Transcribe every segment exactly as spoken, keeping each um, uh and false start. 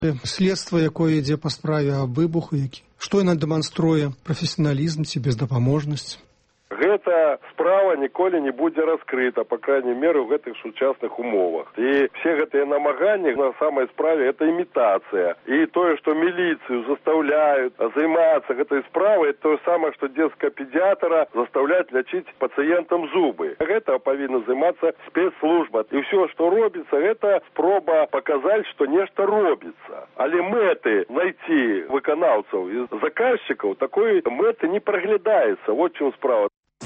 Следства, якое ідзе па справе аб выбуху, які што яна дэманструе, прафесіяналізм ці бездапаможнасць? Гэта справа ніколі не будзе раскрыта, па крайней меры, ў гэтых сучасных умовах. І все гэтыя намаганні на самай справе это імітацыя. І тое, што міліцыю заставляюць займацца гэтай справай, тое самае, што дзецкага педыятра заставляць лячыць пацыентам зубы. Гэта павінна займацца спецслужба. І ўсё, што робіцца, гэта спроба паказаць, што нешта робіцца. Але мэты знайти выканаўцаў і заказчыкаў такой мэты не праглядаецца. Вот чым справа.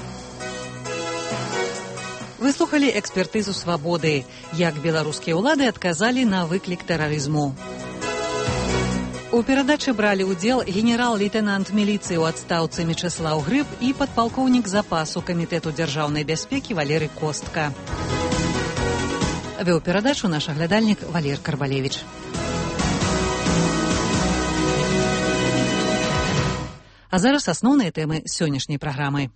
Вы слухали экспертызу «Свабоды», як беларускія ўлады адказалі на выклік тэрарызму. У перадачы бралі ўдзел генерал-лейтэнант міліцыі ў адстаўцы Мечыслаў Грыб і падпалкоўнік запасу Камітэту дзяржаўнай бяспекі Валерый Костка. Вёў перадачу наш аглядальнік Валер Карбалевіч. А зараз асноўныя тэмы сённяшняй праграмы.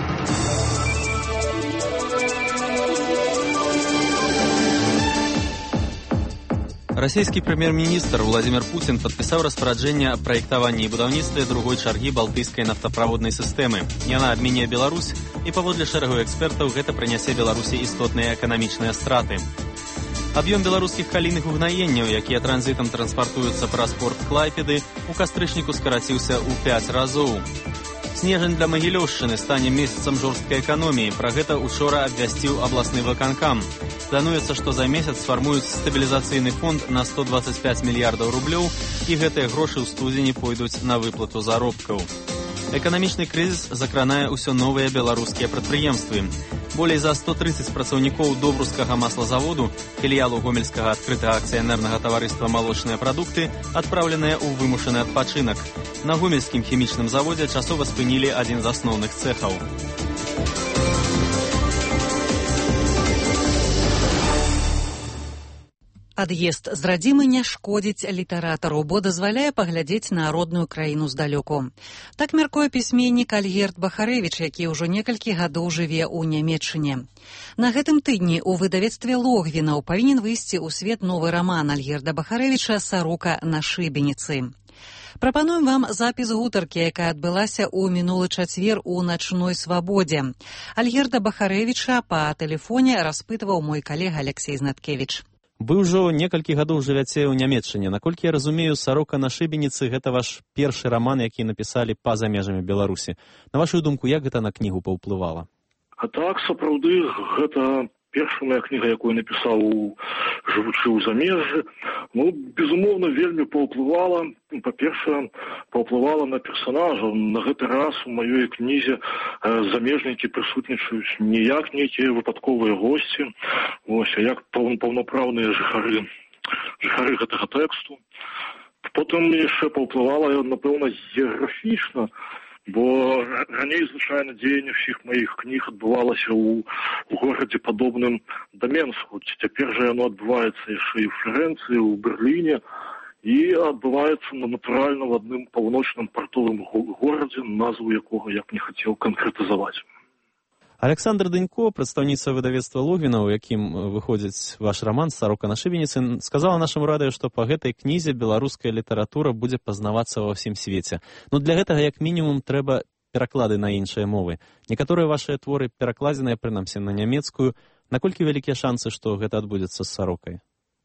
Расійскі прэм'ер-міністр Владзімір Пуцін падпісаў распараджэнне аб праектаванні і будаўніцтве другой чаргі балтыйскай нафтаправоднай сістэмы. Яна абмене Беларусь, і паводле шэрагу экспертаў гэта прынясе Беларусі істотныя эканамічныя страты. Аб'ём беларускіх калійных угнаенняў, якія транзітам транспартуюцца праз порт Клайпеды, у кастрычніку скараціўся ў пяць разоў. Снежань для Магілёўшчыны стане месяцам жорсткай эканоміі. Пра гэта учора абвясціў абласны выканкам. Плануецца, што за месяц сфармуюць стабілізацыйны фонд на сто дваццаць пяць мільярдаў рублёў, і гэтыя грошы ў студзені пойдуць на выплату заробкаў. Эканамічны крызіс закранае ўсё новыя беларускія прадпрыемствы. Болей за сто трыццаць працаўнікоў добрускага маслазаводу, філіялу гомельскага адкрытага акцыянернага таварыства «Малочныя прадукты», адпраўленыя ў вымушаны адпачынак. На гомельскім хімічным заводзе часова спынілі адзін з асноўных цэхаў. Ад'езд з радзімы не шкодзіць літаратару, бо дазваляе паглядзець на родную краіну здалёку. Так мяркуе пісьменнік Альгерд Бахарэвіч, які ўжо некалькі гадоў жыве ў Нямецчыне. На гэтым тыдні ў выдавецтве Логвінаў павінен выйсці ў свет новы раман Альгерда Бахарэвіча «Сарока на шыбеніцы». Прапануем вам запіс гутаркі, якая адбылася ў мінулы чацвер у начной свабодзе. Альгерда Бахарэвіча па тэлефоне распытваў мой калега Алексей Знаткевіч. Вы ўжо некалькі гадоў жывяце ў Нямецчыне. Наколькі я разумею, «Сарока на шыбеніцы» гэта ваш першы раман, які напісалі па-за межамі Беларусі. На вашу думку, як гэта на кнігу паўплывала? А так, сапраўды, гэта першая моя кніга, якую напісаў, жывучы ў замежжы. Ну, безумоўна, вельмі паўплывала. Па-першае, паўплывала на персанажаў. На гэты раз у маёй кнізе замежнікі прысутнічаюць не як нейкія выпадковыя госці, ось, а як паўнапраўныя жыхары, жыхары гэтага тэксту. Потым яшчэ паўплывала, напэўна, геаграфічна, бо раней, звычайна, дзеянне ўсіх маіх кніг адбывалася ў, ў горадзе падобным да Менску. Цяпер жа яно адбываецца яшчэ і ў Флорэнцыі, ў Берліне, і адбываецца натуральна в адным паўночным партовым горадзе, назву якога я б не хацеў канкрэтызаваць. Александр Дынько, прадстаўніца выдавецтва Логвінаў, у якім выходзіць ваш раман «Сарока на шыбеніцы», сказала нашаму радыё, што па гэтай кнізе беларуская літаратура будзе пазнавацца ва ўсім свеце. Ну, для гэтага, як мінімум, трэба пераклады на іншыя мовы. Некаторыя вашыя творы перакладзеныя, прынамсі, на нямецкую. Наколькі вялікія шансы, што гэта адбудзецца з «Сарокай»?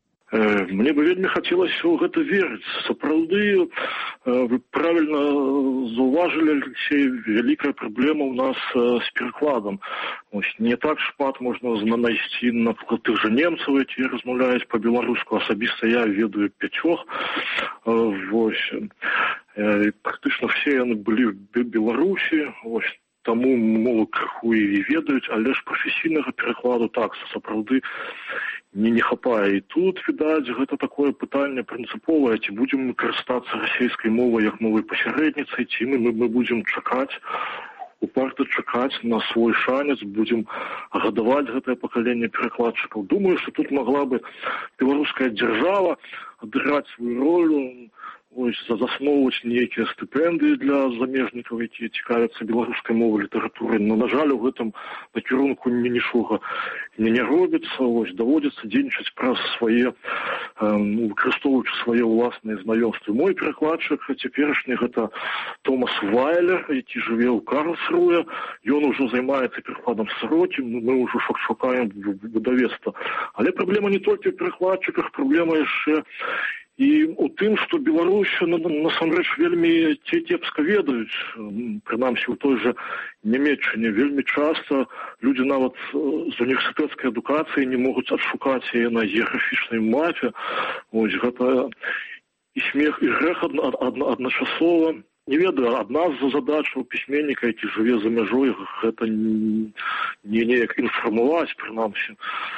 Мне бы вельмі хацелася ў гэта верыць. Сапраўды, вы правільна заўважылі, Алексей, вялікая праблема ў нас з перакладам. Ось, не так шмат можна знайсці, напрыклад, тых жа немцаў, якія размаўляюць па-беларуску. Асабіста я ведаю пяцёх. Вось. Практычна все яны былі в Беларусі. Ось. Таму мовы крыху і ведаюць, але ж прафесійнага перакладу так, сапраўды не, не хапае. І тут, відаць, гэта такое пытанне прынцыповае, ці будзем мы карыстацца расійскай мовай як мовай пасярэдніцай, ці мы, мы, мы будзем чакаць, упарта чакаць на свой шанец, будзем гадаваць гэтае пакаленне перакладчыкаў. Думаю, што тут магла бы беларуская дзяржава адыграць сваю ролю, засновваць нейкія стыпендыі для замежнікаў, якія цікавяцца беларускай мовай, літаратурай. Но, на жаль, у гэтым накірунку нічога не, не робіцца. Ось, даводзіцца дзейнічаць праз свае, ну, выкарыстоўваючы свае ўласныя знаёмствы. Мой перакладчык цяперашні гэта Томас Вайлер, які жыве ў Карлсруе. Ён ужо займаецца перакладам срокі, мы ўжо шукаем выдавецтва. Але праблема не толькі ў перакладчыках, праблема яшчэ і у тым, што Беларусь насамрэч вельмі кепска ведаюць, прынамсі ў той жа Нямецчыне. Вельмі часта людзі нават з універсітэцкай адукацыі не могуць адшукаць яе на геаграфічнай мапе. Ось гэта і смех, і грэх адна, адна, адначасова. Не ведаю, адна з задачаў пісьменніка, які жыве за мяжой, гэта не неяк інфармаваць, прынамсі,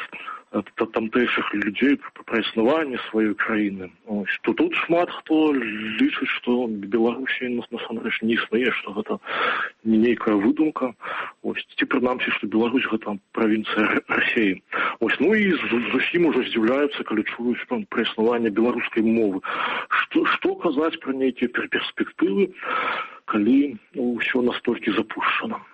тамтэйшых людзей пра існаванне сваёй краіны. Ось. Тут, тут шмат хто лічыць, што Беларусі насамрэч не існуе, што гэта не нейкая выдумка. Ось. Ці прынамсі, што Беларусь гэта правінцыя Расіі. Ось. Ну і зусім ужо здзіўляюцца, калі чуюць пра існаванне беларускай мовы. Што, што казаць пра нейкія перспектывы, калі ну, ўсё настолькі запушчана.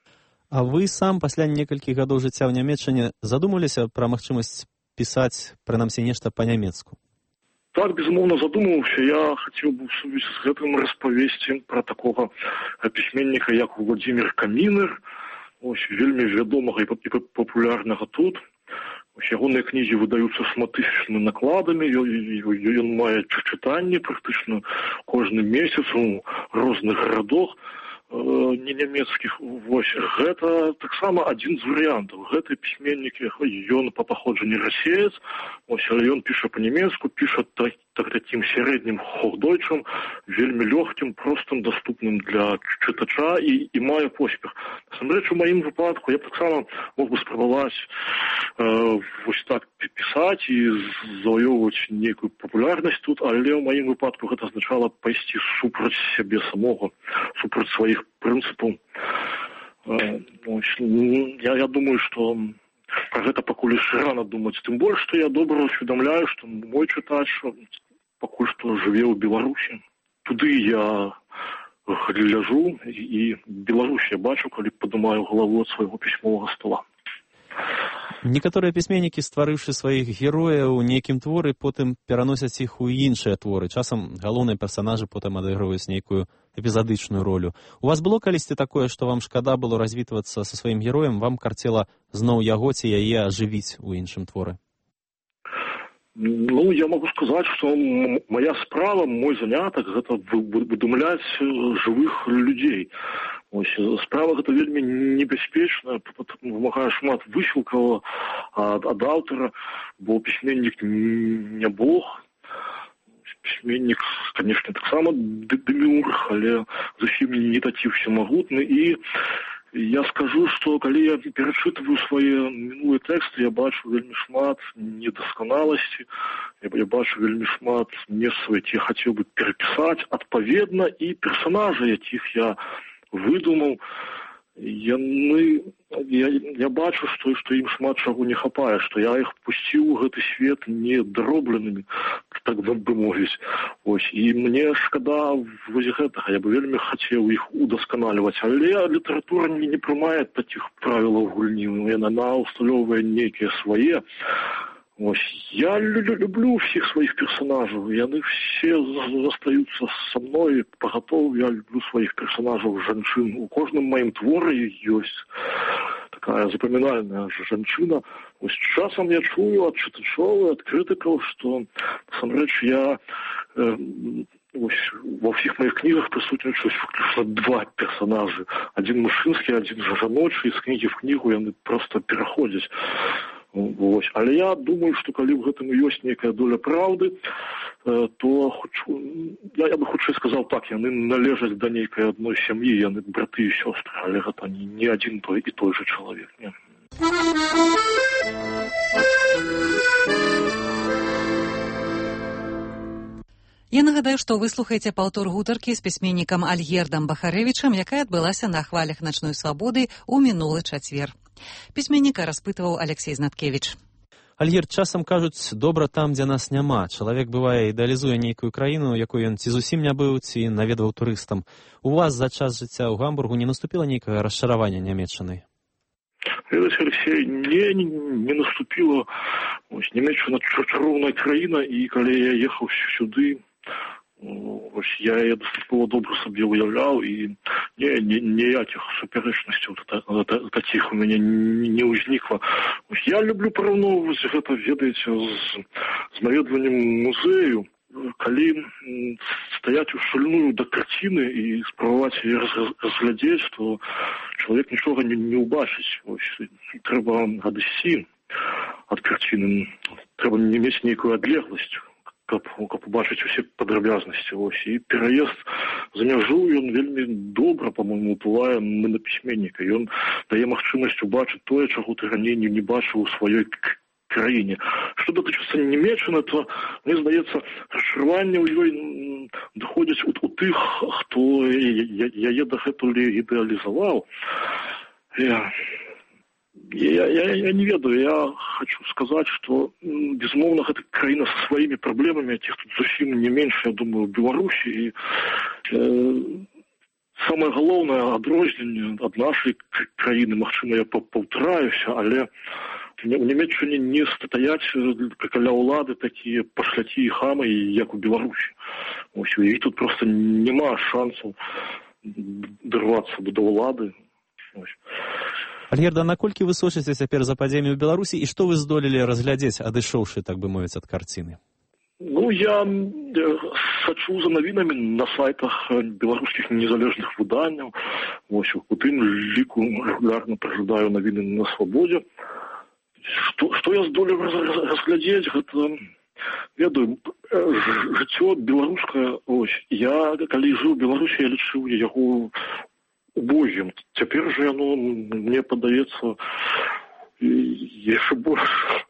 А вы сам пасля некалькіх гадоў жыцця ў Нямецчыне задумаліся пра магчымасць пісаць, прынамсі, нешта па-нямецку? Так, безумоўна, задумаўся. Я хацеў бы ў сувязі з гэтым распавесці пра такога пісьменніка, як Владзімір Камінер, ось, вельмі вядомага і папулярнага тут. Ось, ягоныя кнігі выдаюцца шматтысячнымі накладамі, ён мае чытанні практычна кожны месяц у розных гарадах, не нямецкіх. Вось, гэта таксама адзін з варыянтаў. Гэты пісьменнік, ён па паходжанні расеец, ось, але ён піша па-нямецку, піша так, так, такім сярэднім хохдойчам, вельмі лёгкім, простым, даступным для чытача і, і мае поспех. Насамрэч, у маім выпадку я таксама мог бы спрабаваць э, вось так пісаць і заваёўваць нейкую папулярнасць тут, але ў маім выпадку гэта азначала пайсці супраць сябе самога, супраць сваіх прынцыпаў. Я, я думаю, што пра гэта пакуль яшчэ рана думаць. Тым больш, што я добра усведамляю, што мой чытач пакуль што жыве ў Беларусі. Туды я гляжу і Беларусь я бачу, калі падымаю галаву ад свайго пісьмовага стола. Некаторыя пісьменнікі, стварыўшы сваіх герояў у нейкім творы, потым пераносяць іх у іншыя творы. Часам галоўныя персанажы потым адыгрываюць нейкую эпізадычную ролю. У вас было калісьці такое, што вам шкада было развітвацца са сваім героем, вам карцела зноў яго ці яе ажывіць у іншым творы? Ну, я могу сказаць, што моя справа, мой занятак, гэта выдумляць жывых людзей. Ось, справа гэта вельмі небяспечная, вымагае шмат высілкаў ад, ад аўтара, бо пісьменнік не бог. Пісьменнік, канешне, таксама дэміург, але зусім не такі всемагутны. І я скажу, што калі я перачытваю свае мінулыя тэксты, я бачу вельмі шмат недасканаласці, я, я бачу вельмі шмат месцаў, якія хацеў бы перапісаць адпаведна, і персанажы, якіх я выдумаў, яны, я, я бачу, што, што ім шмат чаго не хапае, што я іх пусціў у гэты свет не дробленымі, так бы мовіць. Ось, і мне шкада вось гэтага, я бы вельмі хацеў іх удасканальваць, але літаратура не, не прымае такіх правілаў гульні, яна усталёўвае нейкія свае. Ось, я люблю всіх сваіх персонажаў, яны все застаюцца са мной пагатоў, я люблю сваіх персонажаў жанчын. У кожным маім творы ёсць такая запамінальная жанчына. Ось, часам я чую ад чытачоў, ад крытыкаў, што насамрэч я э, ось, ва ўсіх маіх кнігах прысутнічаюць выключна два персонажы. Адзін мужчынскі, адзін жаночы, і з кнігі в кнігу яны проста пераходзяць. Ось. Але я думаю, што калі ў гэтым ёсць нейкая доля праўды, то хочу, я, я бы хутчэй сказаў так, яны належаць да нейкай адной сям'і, яны браты і сёстры, але гэта не, не адзін той і той жа чалавек. Не. Я нагадаю, што вы слухаеце паўтор гутаркі з пісьменнікам Альгердам Бахарэвічам, якая адбылася на хвалях начной свабоды ў мінулы чацвер. Пісьменніка распытваў Алексей Знаткевіч. Альгерд, часам кажуць, добра там, дзе нас няма. Чалавек, бывае, ідэалізуе нейкую краіну, якой ён ці зусім не быў, ці наведваў турыстам. У вас за час жыцця ў Гамбургу не наступіла нейкае расчараванне Нямецчынай? Ведаеце, Алексей, не, не, не наступіла. Ось, Нямецчына чароўная краіна, і калі я ехаў сюды, ось, я яе дастаткова добра сабе уяўляў, і не, не, ніякіх супярэчнасцяў такіх у мяне не ўзнікла. Ось, я люблю параўноўваць гэта, ведаеце, з, з наведваннем музею, калі стаяць ушальную да карціны і спрабаваць яе разглядзець, то чалавек нічога не, не ўбачыць. Ось, трэба адысці ад карціны, трэба не мець нейкую адлегласць, каб, каб убачыць усе падрабязнасці. Ось, і пераезд за мяжу, ён вельмі добра, па-мойму, ўплывае на пісьменніка. Ён дае магчымасць убачыць тое, чаго ты раней не, не бачыў у сваёй краіне. Што датычыцца Нямецчыны, то, мне здаецца, расчараванне ў ёй даходзіць у, у тых, хто яе дагэтуль ідэалізаваў. Я, я, я, я не ведаю, я хочу сказаць, што, безумоўна, гэта краіна са сваімі праблемамі, якіх тут зусім не менш, я думаю, у Беларусі. І, э, самае галоўнае адрозненне ад нашай краіны, магчыма, я паўтараюся, але у Нямецчыне не стаяць каля ўлады такія пашлякі і хамы, як у Беларусі. Ось, і тут проста няма шансаў дарвацца да ўлады. Альгерда, наколькі вы сочыце цяпер за падзеямі ў Беларусі і што вы здолелі разглядзець, адышоўшы, так бы мовіць, ад карціны? Ну, я сачу за навінамі на сайтах беларускіх незалежных выданняў. Ось, у тым ліку регулярна праглядаю навіны на Свабодзе. Што, што я здолеў разглядзець, гэта, ведаю, жыццё беларускае, ось, я, калі жыў у Беларусі, я лічыў яго убогім. Цяпер жа яно, мне падаецца, яшчэ больш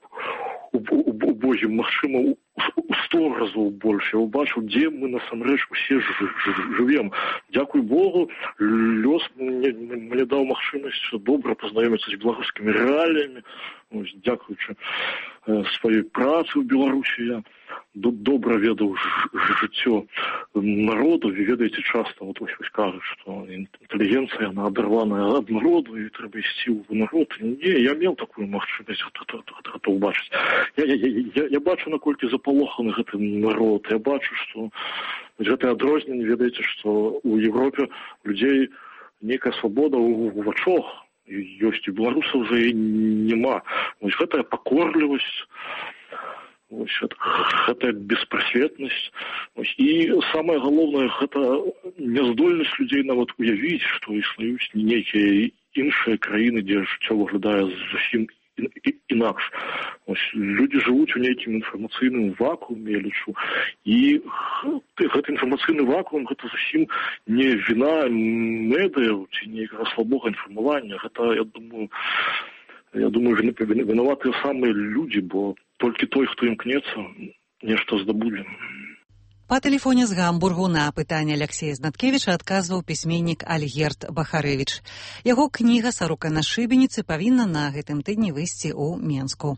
убогім, магчыма, у сто разоў больш. Я ўбачыў, дзе мы насамрэч усе жывем. Дзякуй Богу, лёс мне, мне даў магчымасць добра пазнаёміцца з беларускімі рэаліямі. Ось, дзякуючы э, сваёй працы ў Беларусі, я добра ведаў жыццё народу. Вы ведаеце, часта вот, ось, ось кажуць, што інтэлігенцыя, яна адарваная ад народу, і трэба ісці ў народ. Не, я меў такую магчымасць гэта ўбачыць. Я, я, я, я бачу, наколькі запалоханы гэты народ. Я бачу, што гэтае адрозненне, ведаеце, што ў Европе людзей нейкая свабода ў, ў вачах ёсць, і беларусаў уже і няма. Вось гэтая пакорлівасць, вось гэтая беспрасветнасць. Вось, і самае галоўнае, гэта няздольнасць людзей нават уявіць, што існуюць нейкія іншыя краіны, дзе жыццё выглядае зусім інакш. Ось, людзі жывуць у нейкім інфармацыйным вакууме, я лічу, і гэты інфармацыйны вакуум, гэта зусім не віна медыяў ці нейкага слабога інфармавання. Гэта, я думаю, я думаю, вінаватыя самыя людзі, бо толькі той, хто імкнецца, нешта здабудзе. Па тэлефоне з Гамбургу на пытанне Аляксея Знаткевіча адказваў пісьменнік Альгерд Бахарэвіч. Яго кніга «Сарока на шыбеніцы» павінна на гэтым тыдні выйсці ў Менску.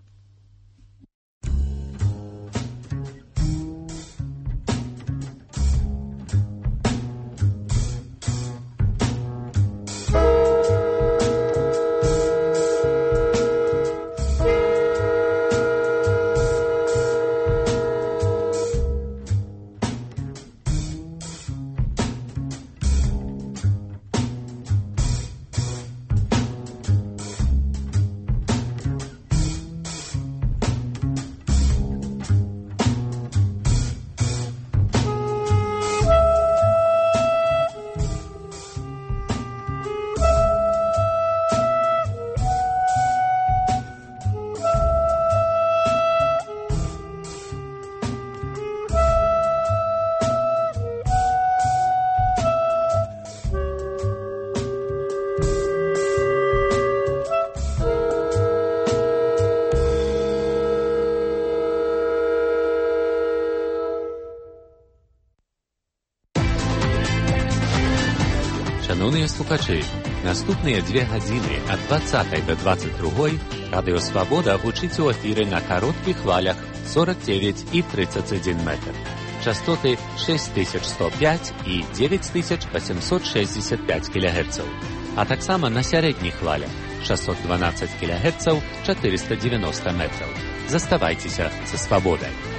Шановныя слухачы, наступныя дзве гадзіны ад дваццатай да дваццаць другой радыё Свабода гучыць у эфіры на кароткіх хвалях сорок девять і тридцать один метр. Частоты шесть тысяч сто пять і девять тысяч восемьсот шестьдесят пять килогерцаў, а таксама на сярэдніх хвалях шестьсот двенадцать килогерцаў, четыреста девяносто метров. Заставайцеся са Свабодай.